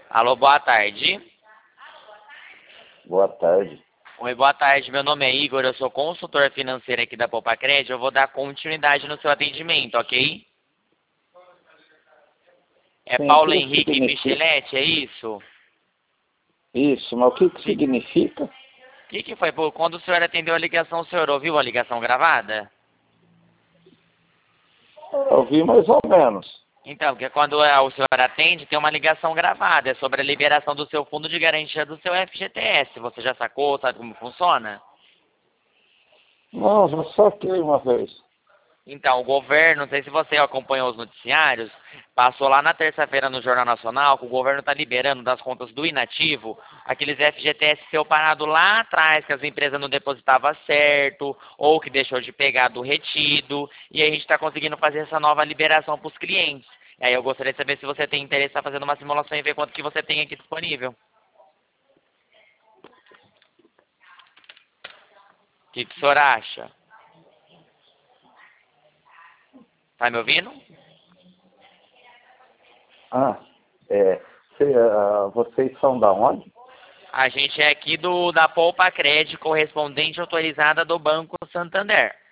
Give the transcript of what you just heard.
Alô, boa tarde. Boa tarde. Oi, boa tarde. Meu nome é Igor, eu sou consultor financeiro aqui da Poupacred. Eu vou dar continuidade no seu atendimento, ok? É Sim, o Paulo que Henrique significa? Micheletti, é isso? O Isso, mas o que significa? que foi? Pô, quando o senhor atendeu a ligação, o senhor ouviu a ligação gravada? Eu vi mais ou menos. Então, porque quando o senhor atende, tem uma ligação gravada. É sobre a liberação do seu fundo de garantia do seu FGTS. Você já sacou? Sabe como funciona? Não, já saquei uma vez. Então, o governo, não sei se você acompanhou os noticiários, passou lá na terça-feira no Jornal Nacional que o governo está liberando das contas do inativo aqueles FGTS seu parado lá atrás, que as empresas não depositavam certo, ou que deixou de pegar do retido, e aí a gente está conseguindo fazer essa nova liberação para os clientes. E aí eu gostaria de saber se você tem interesse em estar fazendo uma simulação e ver quanto que você tem aqui disponível. O que o senhor acha? Tá me ouvindo? Ah, é. Vocês são da onde? A gente é aqui da Poupa Cred, correspondente autorizada do Banco Santander.